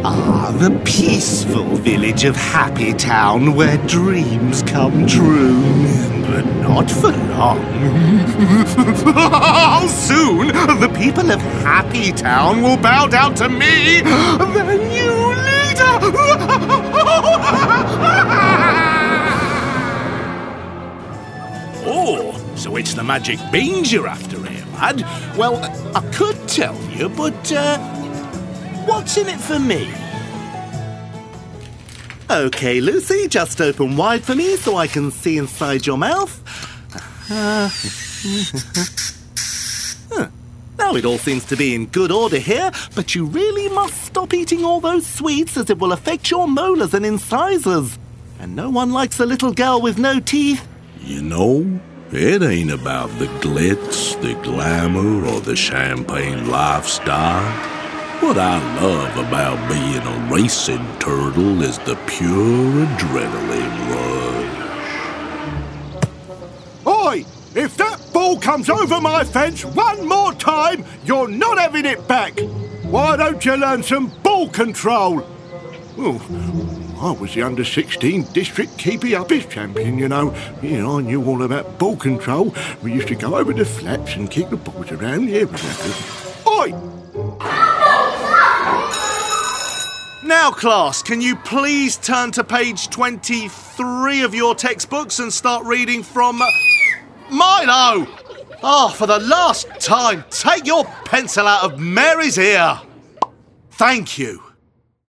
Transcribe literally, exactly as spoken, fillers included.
Ah, the peaceful village of Happy Town where dreams come true. But not for long. Soon, the people of Happy Town will bow down to me, their new leader. Oh, so it's the magic beans you're after here, lad? Well, I could tell you, but, uh, what's in it for me? Okay, Lucy, just open wide for me so I can see inside your mouth. Uh, huh. Now it all seems to be in good order here, but you really must stop eating all those sweets as it will affect your molars and incisors. And no one likes a little girl with no teeth. You know, it ain't about the glitz, the glamour, or the champagne lifestyle. What I love about being a racing turtle is the pure adrenaline rush. Oi! If that ball comes over my fence one more time, you're not having it back. Why don't you learn some ball control? Oh, I was the under sixteen district keepy uppies champion, you know. You know, I knew all about ball control. We used to go over the flats and kick the balls around the area. Oi! Now, class, can you please turn to page twenty-three of your textbooks and start reading from... Uh, Milo! Oh, for the last time, take your pencil out of Mary's ear. Thank you.